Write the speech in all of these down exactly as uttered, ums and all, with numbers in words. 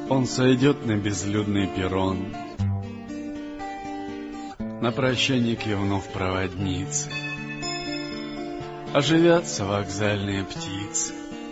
Он сойдет на безлюдный перрон, на прощание кивнув проводнице. Оживятся вокзальные птицы,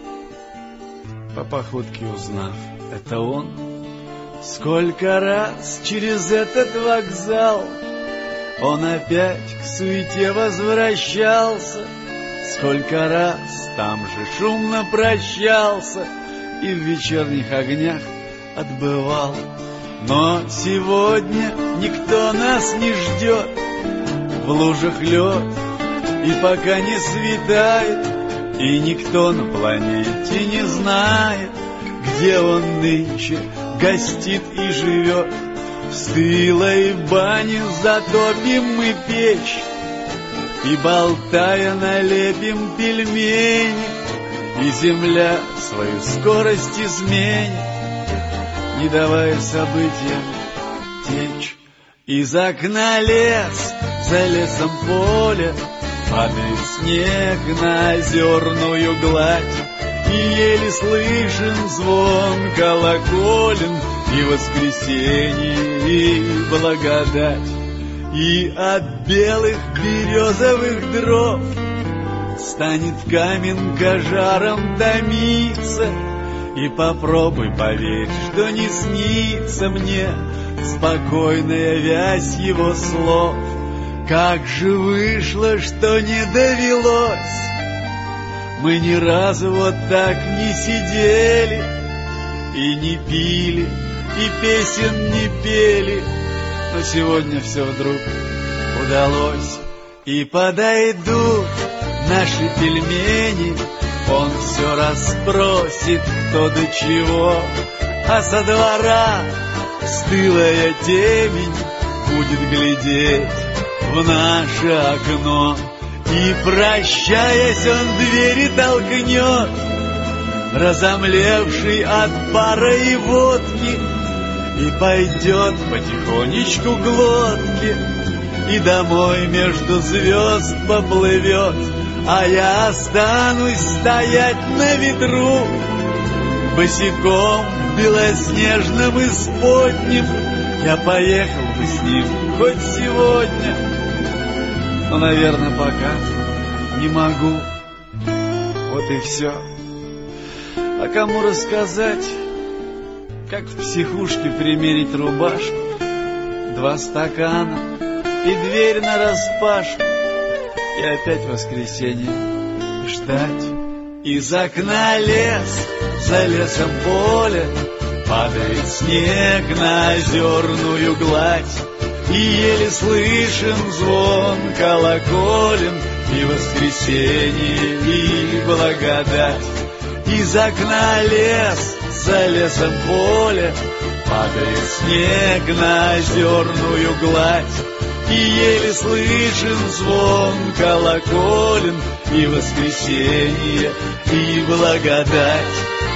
по походке узнав, это он. Сколько раз через этот вокзал он опять к суете возвращался, сколько раз там же шумно прощался и в вечерних огнях отбывал. Но сегодня никто нас не ждет, в лужах лед, и пока не светает, и никто на планете не знает, где он нынче гостит и живет. В стылой бане затопим мы печь и, болтая, налепим пельмени, и земля свою скорость изменит, не давая событиям течь. Из окна лес, за лесом поле, падает снег на озерную гладь, и еле слышен звон колоколен, и воскресенье, и благодать. И от белых березовых дров станет каменка жаром томиться, и попробуй поверь, что не снится мне спокойная вязь его слов. Как же вышло, что не довелось, мы ни разу вот так не сидели и не пили, и песен не пели, но сегодня все вдруг удалось. И подойдут наши пельмени, он все расспросит, кто до чего, а со двора стылая темень будет глядеть в наше окно. И, прощаясь, он двери толкнет, разомлевший от пара и водки, и пойдет потихонечку к лодке, и домой между звезд поплывет, а я останусь стоять на ветру, босиком в белоснежном исподнем. Я поехал бы с ним хоть сегодня, но, наверное, пока не могу. Вот и все. А кому рассказать, как в психушке примерить рубашку, два стакана и дверь нараспашку, и опять воскресенье ждать. Из окна лес, за лесом поле, падает снег на озерную гладь, и еле слышен звон колоколен, и воскресенье, и благодать. Из окна лес, за лесом поле, падает снег на озерную гладь, и еле слышен звон колоколен, и воскресенье, и благодать.